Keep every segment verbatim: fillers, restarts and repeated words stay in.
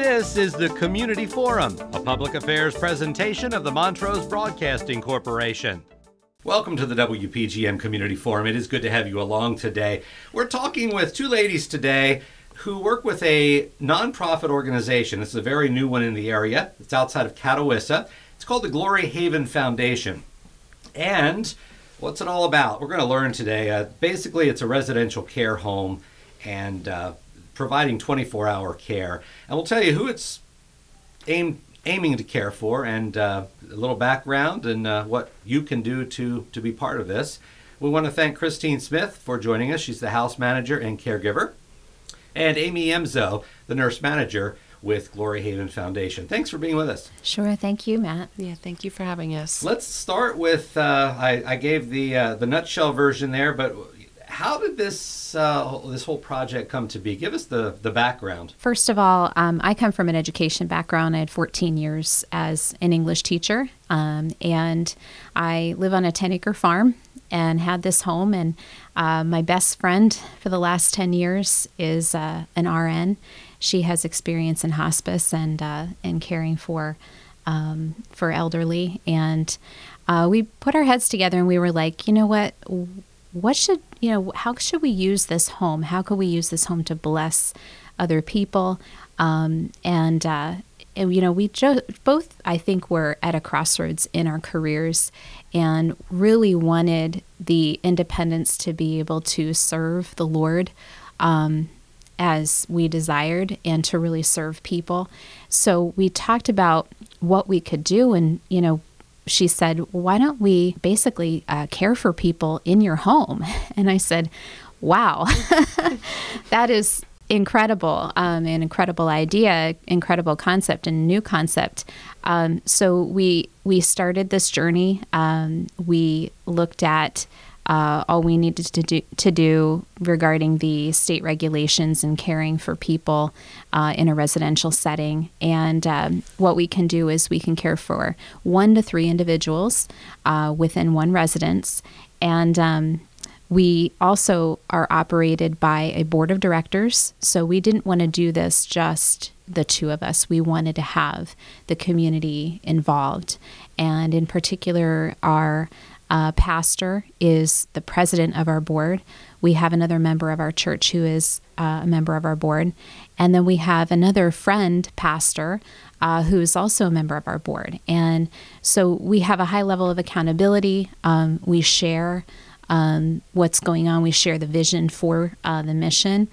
This is the Community Forum, a public affairs presentation of the Montrose Broadcasting Corporation. Welcome to the W P G M Community Forum. It is good to have you along today. We're talking with two ladies today who work with a nonprofit organization. It's a very new one in the area. It's outside of Catawissa. It's called the Glory Haven Foundation. And what's it all about? We're going to learn today. Uh, basically, it's a residential care home and uh, providing twenty-four hour care. And we'll tell you who it's aimed, aiming to care for and uh, a little background and uh, what you can do to, to be part of this. We want to thank Christine Smith for joining us. She's the house manager and caregiver. And Amy Emzo, the nurse manager with Glory Haven Foundation. Thanks for being with us. Sure. Thank you, Matt. Yeah, thank you for having us. Let's start with, uh, I, I gave the uh, the nutshell version there, but how did this uh, this whole project come to be? Give us the, the background. First of all, um, I come from an education background. I had fourteen years as an English teacher, um, and I live on a ten acre farm and had this home. And uh, my best friend for the last ten years is uh, an R N. She has experience in hospice and uh, and caring for um, for elderly. And uh, we put our heads together and we were like, you know what? What should, you know, how should we use this home? How could we use this home to bless other people? Um, and, uh, and, you know, we jo- both, I think, were at a crossroads in our careers and really wanted the independence to be able to serve the Lord um, as we desired and to really serve people. So we talked about what we could do and, you know, she said, why don't we basically uh, care for people in your home? And I said, wow, that is incredible, um, an incredible idea, incredible concept, and new concept. Um, so we we started this journey. Um, we looked at uh, all we needed to do, to do regarding the state regulations and caring for people uh, in a residential setting. And um, what we can do is we can care for one to three individuals uh, within one residence. And um, we also are operated by a board of directors. So we didn't want to do this just the two of us. We wanted to have the community involved. And in particular, our Uh, pastor is the president of our board. We have another member of our church who is uh, a member of our board. And then we have another friend pastor uh, who is also a member of our board. And so we have a high level of accountability. Um, we share um, what's going on. We share the vision for uh, the mission.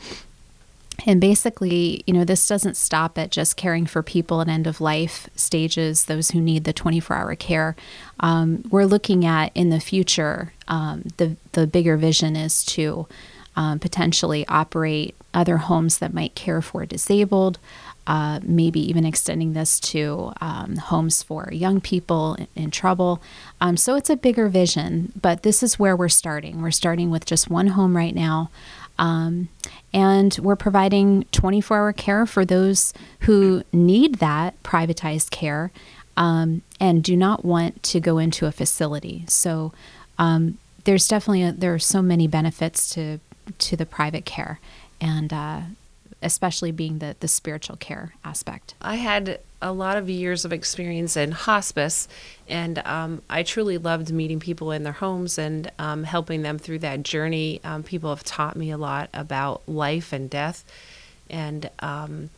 And basically, you know, this doesn't stop at just caring for people at end-of-life stages, those who need the twenty-four hour care. Um, we're looking at, in the future, um, the, the bigger vision is to um, potentially operate other homes that might care for disabled, uh, maybe even extending this to um, homes for young people in, in trouble. Um, so it's a bigger vision, but this is where we're starting. We're starting with just one home right now. Um, and we're providing twenty-four hour care for those who need that privatized care um, and do not want to go into a facility. So um, there's definitely, a, there are so many benefits to to the private care, and uh, especially being the, the spiritual care aspect. I had a lot of years of experience in hospice, and um, I truly loved meeting people in their homes and um, helping them through that journey. Um, people have taught me a lot about life and death, and um,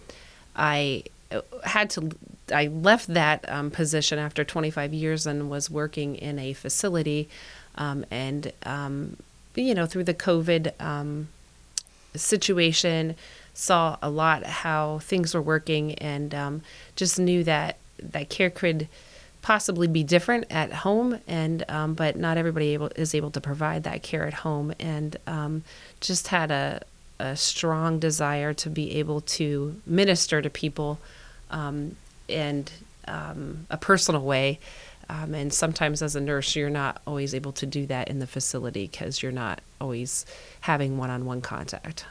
I had to, I left that um, position after twenty-five years and was working in a facility, um, and, um, you know, through the COVID um, situation, saw a lot how things were working, and um, just knew that that care could possibly be different at home, and um, but not everybody able, is able to provide that care at home, and um, just had a, a strong desire to be able to minister to people um, in um, a personal way. Um, and sometimes as a nurse, you're not always able to do that in the facility because you're not always having one-on-one contact.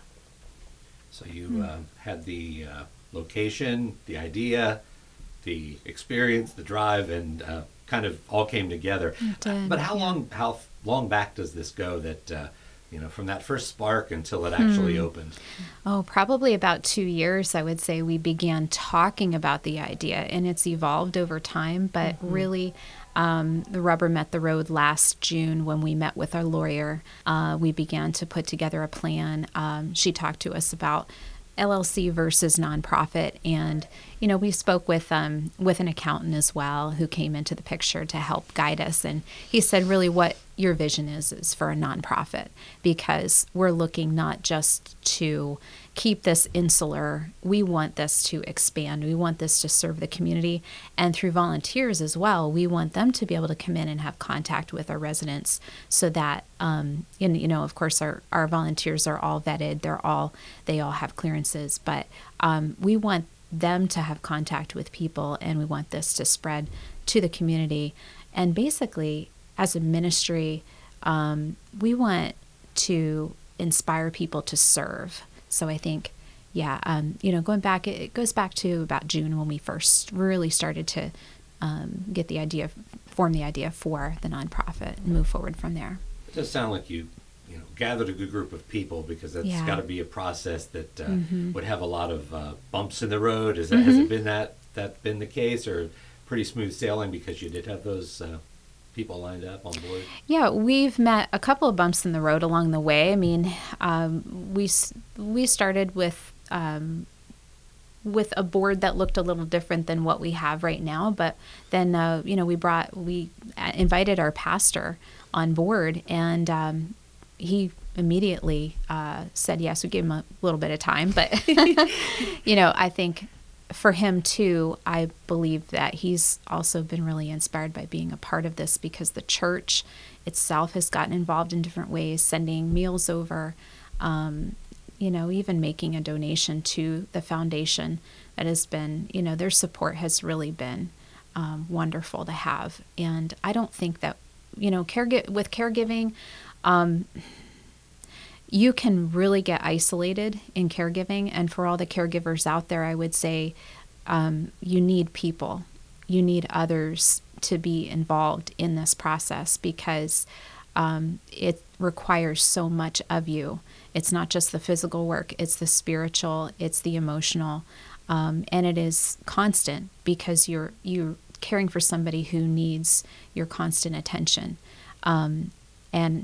So you uh, had the uh, location, the idea, the experience, the drive, and uh, kind of all came together. It did, but how yeah. long how long back does this go that uh, you know, from that first spark until it actually Hmm. opened? Oh, probably about two years, I would say, we began talking about the idea, and it's evolved over time. But really, um, the rubber met the road last June when we met with our lawyer. Uh, we began to put together a plan. Um, she talked to us about L L C versus nonprofit, and you know, we spoke with um, with an accountant as well who came into the picture to help guide us. And he said, really, what your vision is is for a nonprofit, because we're looking not just to keep this insular. We want this to expand. We want this to serve the community, and through volunteers as well. We want them to be able to come in and have contact with our residents, so that um, and you know, of course, our our volunteers are all vetted. They're all they all have clearances, but um, we want them to have contact with people, and we want this to spread to the community. And basically, as a ministry, um, we want to inspire people to serve. So I think, yeah, um, you know, going back, it, it goes back to about June when we first really started to um, get the idea, form the idea for the nonprofit, and move forward from there. It does sound like you, you know, gathered a good group of people, because that's Yeah. got to be a process that uh, Mhm. would have a lot of uh, bumps in the road. Is that has it been that that been the case, or pretty smooth sailing because you did have those uh, people lined up on board? Yeah, we've met a couple of bumps in the road along the way. I mean, um, we s- we started with um, with a board that looked a little different than what we have right now, but then uh, you know, we brought we uh, invited our pastor on board, and um, he immediately uh, said yes. We gave him a little bit of time, but you know, I think for him too, I believe that he's also been really inspired by being a part of this, because the church itself has gotten involved in different ways, sending meals over, um, you know, even making a donation to the foundation. That has been, you know, their support has really been um, wonderful to have. And I don't think that, you know, caregiv- with caregiving, um, you can really get isolated in caregiving. And for all the caregivers out there, I would say um, you need people. You need others to be involved in this process, because um, it requires so much of you. It's not just the physical work, it's the spiritual, it's the emotional, um, and it is constant, because you're you're caring for somebody who needs your constant attention. Um, and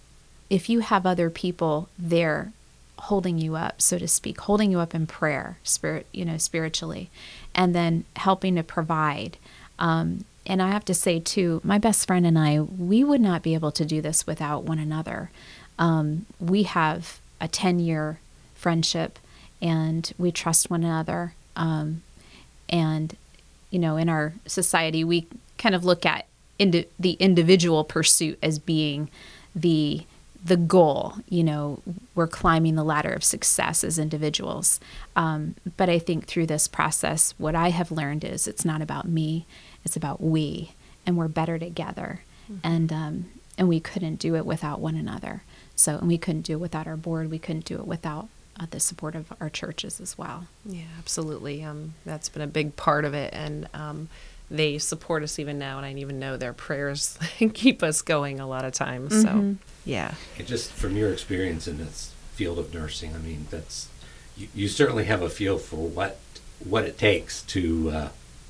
if you have other people there holding you up, so to speak, holding you up in prayer, spirit, you know, spiritually, and then helping to provide. Um, and I have to say too, my best friend and I, we would not be able to do this without one another. Um, we have a ten-year friendship, and we trust one another. Um, and, you know, in our society, we kind of look at indi- the individual pursuit as being the the goal. You know, we're climbing the ladder of success as individuals. Um, but I think through this process, what I have learned is it's not about me, it's about we, and we're better together. Mm-hmm. And um, and we couldn't do it without one another. So, and we couldn't do it without our board. We couldn't do it without uh, the support of our churches as well. Yeah, absolutely. Um, that's been a big part of it. And um, they support us even now, and I even know their prayers keep us going a lot of times. Mm-hmm. So, yeah. And just from your experience in this field of nursing, I mean, that's you, you certainly have a feel for what what it takes to uh,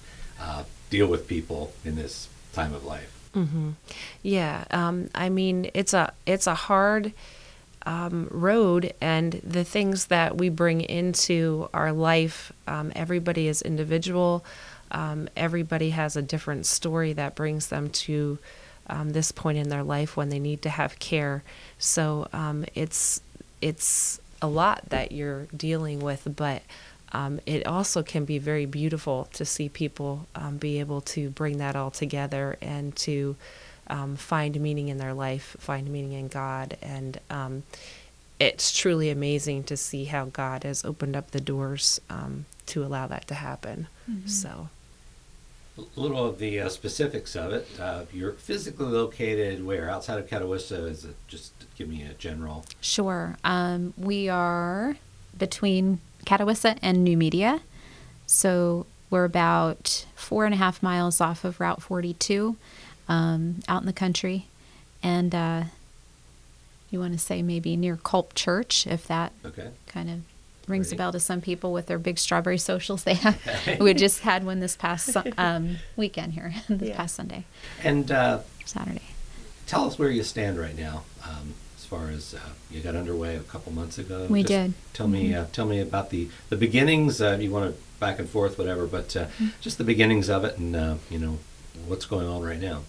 uh, deal with people in this time of life. Mm-hmm. Yeah. Um, I mean, it's a it's a hard um, road, and the things that we bring into our life, um, everybody is individual. Um, everybody has a different story that brings them to um, this point in their life when they need to have care. So um, it's it's a lot that you're dealing with, but um, it also can be very beautiful to see people um, be able to bring that all together and to um, find meaning in their life, find meaning in God. And um, it's truly amazing to see how God has opened up the doors um, to allow that to happen. Mm-hmm. So. A little of the uh, specifics of it. Uh, you're physically located where? Outside of Catawissa? Is it just give me a general? Sure. Um, we are between Catawissa and New Media. So we're about four and a half miles off of Route forty-two, um, out in the country. And uh, you want to say maybe near Culp Church, if that Okay. kind of rings Great. a bell to some people with their big strawberry socials they have. We just had one this past Su- um, weekend here, this Yeah. past Sunday, And uh, Saturday. tell us where you stand right now, um, as far as uh, you got underway a couple months ago. We Just did. Tell me, uh, tell me about the the beginnings. Uh, you want to back and forth, whatever, but uh, Mm-hmm. just the beginnings of it, and uh, you know what's going on right now.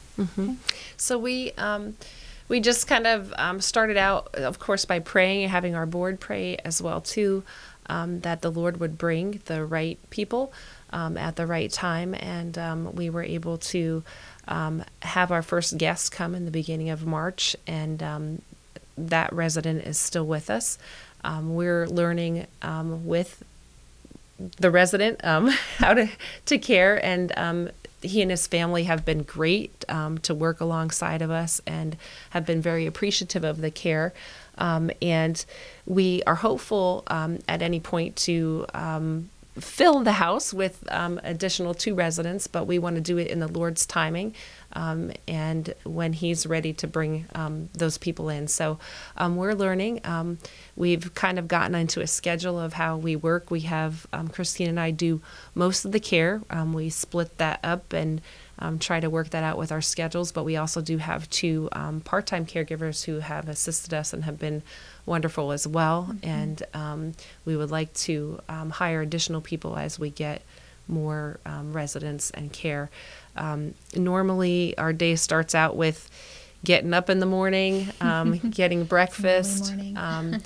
So we um, we just kind of um, started out, of course, by praying and having our board pray as well too, um, that the Lord would bring the right people um, at the right time, and um, we were able to um, have our first guest come in the beginning of March, and um, that resident is still with us. Um, we're learning um, with the resident um, how to, to care, and um, he and his family have been great um, to work alongside of us and have been very appreciative of the care. Um, and we are hopeful um, at any point to um, fill the house with um, additional two residents, but we want to do it in the Lord's timing um, and when He's ready to bring um, those people in. So um, we're learning. Um, we've kind of gotten into a schedule of how we work. We have um, Christine and I do most of the care. Um, we split that up and um, try to work that out with our schedules, but we also do have two um, part-time caregivers who have assisted us and have been wonderful as well. Mm-hmm. And um, we would like to um, hire additional people as we get more um, residents and care. Um, normally, our day starts out with getting up in the morning, um, getting breakfast. Early morning. um,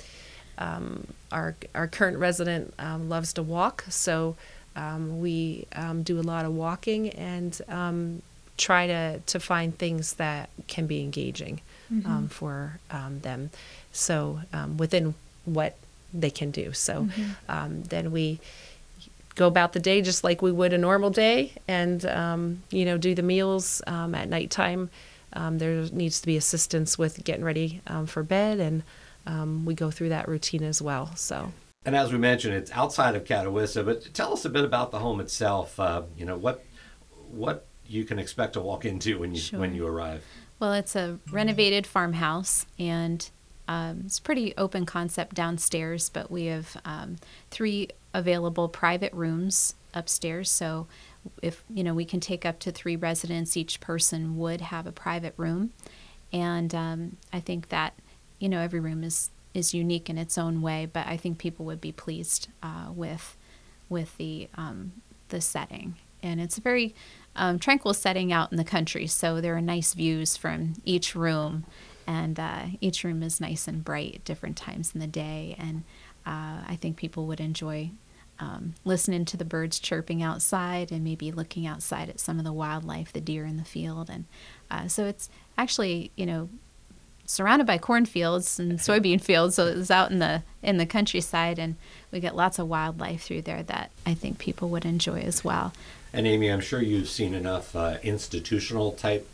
um, our our current resident um, loves to walk, so um, we um, do a lot of walking and um, try to to find things that can be engaging Mm-hmm. um, for um, them. So um, within what they can do. So Mm-hmm. um, then we go about the day just like we would a normal day, and um, you know, do the meals um, at nighttime. Um, there needs to be assistance with getting ready um, for bed, and um, we go through that routine as well. So. And as we mentioned, it's outside of Catawissa, but tell us a bit about the home itself. Uh, you know what what you can expect to walk into when you Sure. when you arrive. Well, it's a renovated farmhouse, and um, it's a pretty open concept downstairs, but we have um, three available private rooms upstairs. So if, you know, we can take up to three residents, each person would have a private room. And um, I think that, you know, every room is, is unique in its own way, but I think people would be pleased uh, with with the um, the setting. And it's a very um, tranquil setting out in the country, so there are nice views from each room, and uh, each room is nice and bright at different times in the day, and uh, I think people would enjoy um, listening to the birds chirping outside and maybe looking outside at some of the wildlife, the deer in the field. And uh, so it's actually, you know, surrounded by cornfields and soybean fields, so it's out in the in the countryside, and we get lots of wildlife through there that I think people would enjoy as well. And Amy, I'm sure you've seen enough uh, institutional type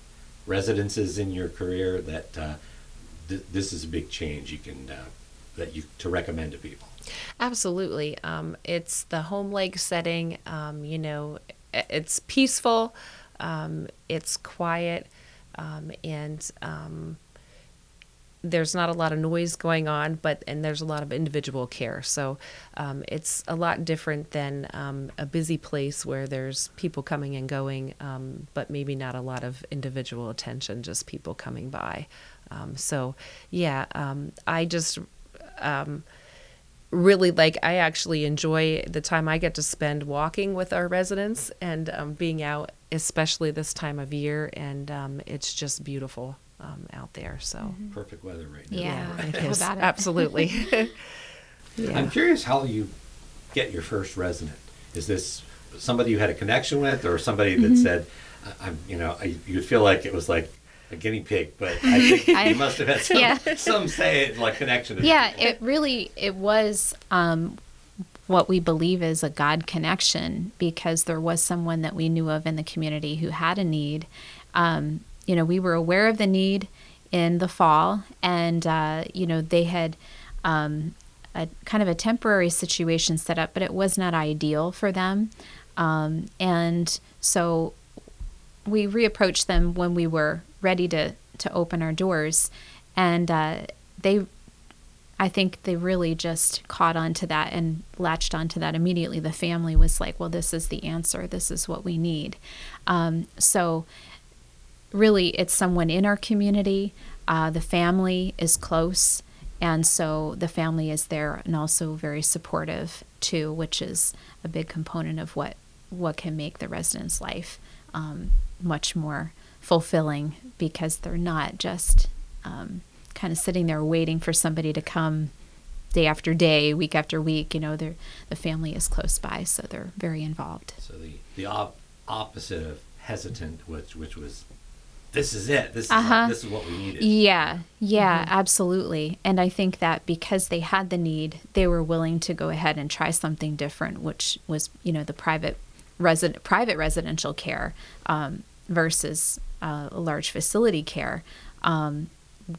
residences in your career that uh, th- this is a big change you can uh, that you to recommend to people. Absolutely. Um, it's the home lake setting. Um, you know, i- it's peaceful, um, it's quiet, um, and um, there's not a lot of noise going on, but and there's a lot of individual care. So um, it's a lot different than um, a busy place where there's people coming and going, um, but maybe not a lot of individual attention, just people coming by. Um, so yeah, um, I just um, really like, I actually enjoy the time I get to spend walking with our residents and um, being out, especially this time of year. And um, it's just beautiful um, out there. So Perfect weather right now. Yeah. it How is. about it? Absolutely. Yeah. I'm curious how you get your first resident. Is this somebody you had a connection with, or somebody that Mm-hmm. said, I- "I'm," you know, I, you'd feel like it was like a guinea pig, but I think I- you must have had some, Yeah. some say it like connection. Yeah, it really, it was um, what we believe is a God connection, because there was someone that we knew of in the community who had a need. Um, you know, we were aware of the need in the fall, and, uh, you know, they had um, a kind of a temporary situation set up, but it was not ideal for them. Um, and so we reapproached them when we were ready to, to open our doors. And uh, they, I think they really just caught on to that and latched onto that immediately. The family was like, well, this is the answer. This is what we need. Um, so really, it's someone in our community. Uh, the family is close. And so the family is there and also very supportive too, which is a big component of what, what can make the residents' life um, much more fulfilling, because they're not just um, kind of sitting there waiting for somebody to come day after day, week after week. You know, they're, the family is close by, so they're very involved. So the, the op- opposite of hesitant, which which was, this is it. This is Uh-huh. this is what we needed. Yeah, yeah, mm-hmm. absolutely. And I think that because they had the need, they were willing to go ahead and try something different, which was, you know, the private resident private residential care um, versus uh, large facility care. Um,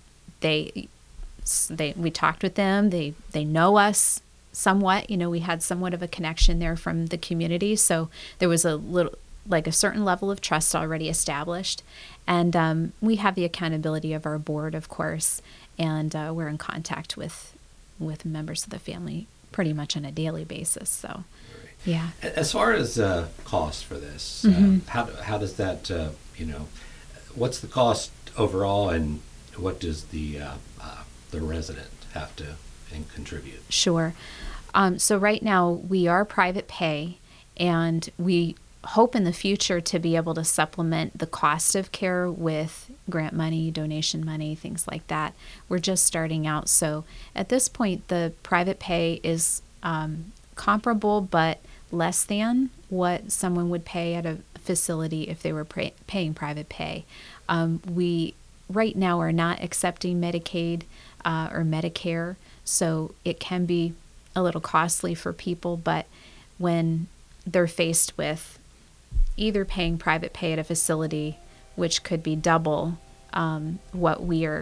they they we talked with them. They they know us somewhat. You know, we had somewhat of a connection there from the community, so there was a little, like a certain level of trust already established. And um, we have the accountability of our board, of course, and uh, we're in contact with with members of the family pretty much on a daily basis. So, Right. yeah. As far as uh, cost for this, Mm-hmm. uh, how how does that uh, you know, what's the cost overall, and what does the uh, uh, the resident have to and contribute? Sure. Um, so right now we are private pay, and we hope in the future to be able to supplement the cost of care with grant money, donation money, things like that. We're just starting out. So at this point, the private pay is um, comparable but less than what someone would pay at a facility if they were pay- paying private pay. Um, we right now are not accepting Medicaid uh, or Medicare, so it can be a little costly for people, but when they're faced with either paying private pay at a facility, which could be double um, what we are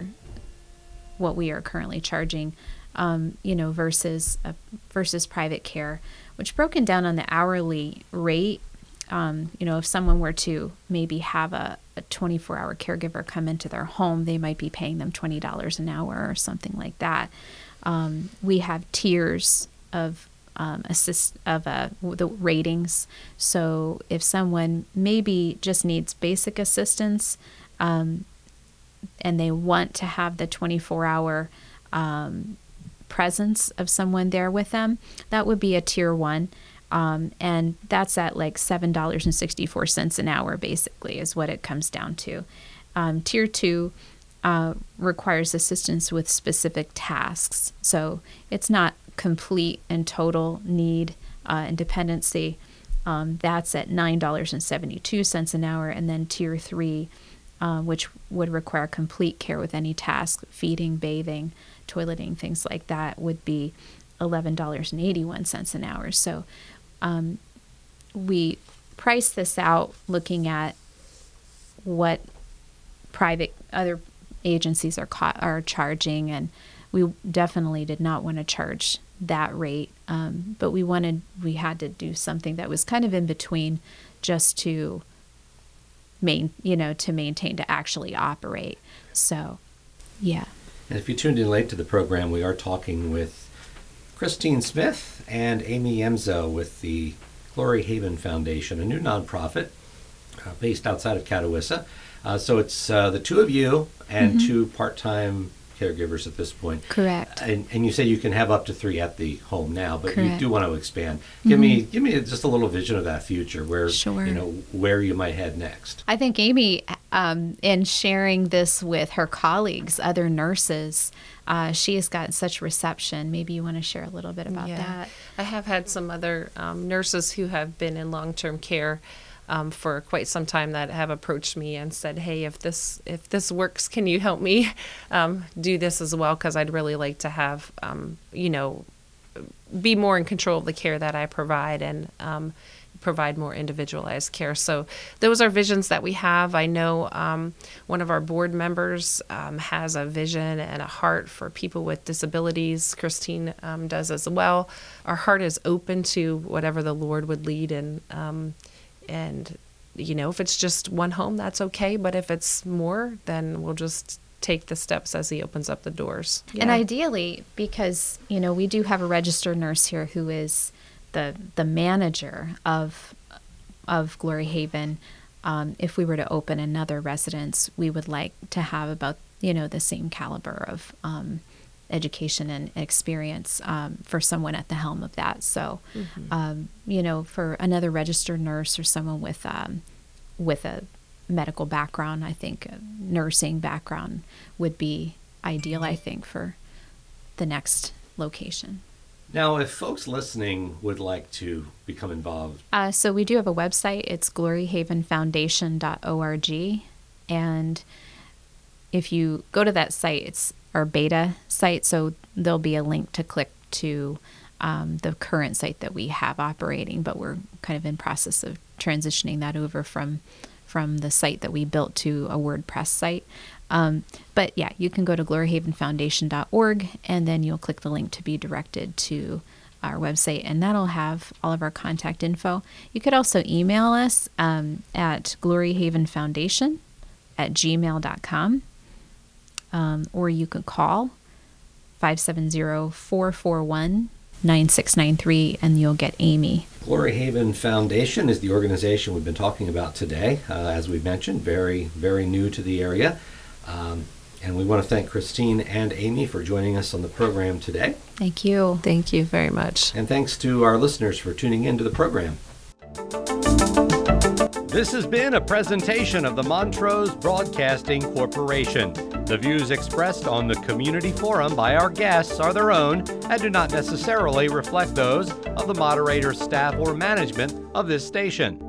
what we are currently charging, um, you know, versus uh, versus private care, which broken down on the hourly rate, um, you know, if someone were to maybe have a, a twenty-four hour caregiver come into their home, they might be paying them twenty dollars an hour or something like that. Um, we have tiers of Um, assist of uh, the ratings. So if someone maybe just needs basic assistance um, and they want to have the twenty-four hour um, presence of someone there with them, that would be a tier one. Um, and that's at like seven dollars and sixty-four cents an hour, basically, is what it comes down to. Um, tier two uh, requires assistance with specific tasks. So it's not complete and total need uh, and dependency. Um, that's at nine dollars and seventy-two cents an hour. And then tier three, uh, which would require complete care with any task, feeding, bathing, toileting, things like that, would be eleven dollars and eighty-one cents an hour. So um, we price this out looking at what private other agencies are ca- are charging, and we definitely did not want to charge that rate, um, but we wanted we had to do something that was kind of in between, just to main you know to maintain, to actually operate. So, yeah. And if you tuned in late to the program, we are talking with Christine Smith and Amy Emzo with the Glory Haven Foundation, a new nonprofit uh, based outside of Catawissa. Uh, so it's uh, the two of you and mm-hmm. two part-time caregivers at this point. Correct. And, and you say you can have up to three at the home now, but Correct. You do want to expand. Give mm-hmm. me give me just a little vision of that future, where sure. you know where you might head next. I think Amy, um, in sharing this with her colleagues, other nurses, uh, she has gotten such reception. Maybe you want to share a little bit about yeah. that. I have had some other um, nurses who have been in long-term care Um, for quite some time that have approached me and said, hey, if this if this works, can you help me um, do this as well? Because I'd really like to have, um, you know, be more in control of the care that I provide and um, provide more individualized care. So those are visions that we have. I know um, one of our board members um, has a vision and a heart for people with disabilities. Christine um, does as well. Our heart is open to whatever the Lord would lead, and um, And, you know, if it's just one home, that's okay. But if it's more, then we'll just take the steps as he opens up the doors. And Yeah. ideally, because, you know, we do have a registered nurse here who is the the manager of of Glory Haven. Um, if we were to open another residence, we would like to have about, you know, the same caliber of um, education and experience um, for someone at the helm of that. So, Mm-hmm. um, you know, for another registered nurse or someone with um, with a medical background, I think a nursing background would be ideal, I think, for the next location. Now, if folks listening would like to become involved, Uh, so we do have a website. It's glory haven foundation dot org. And if you go to that site, it's our beta site. So there'll be a link to click to um, the current site that we have operating, but we're kind of in process of transitioning that over from from the site that we built to a WordPress site. Um, but yeah, you can go to glory haven foundation dot org and then you'll click the link to be directed to our website, and that'll have all of our contact info. You could also email us um, at gloryhavenfoundation at gmail dot com, um, or you could call five seven zero, four four one, nine six nine three and you'll get Amy. Glory Haven Foundation is the organization we've been talking about today. Uh, as we've mentioned, very, very new to the area. Um, and we want to thank Christine and Amy for joining us on the program today. Thank you. Thank you very much. And thanks to our listeners for tuning in to the program. This has been a presentation of the Montrose Broadcasting Corporation. The views expressed on the community forum by our guests are their own and do not necessarily reflect those of the moderator, staff, or management of this station.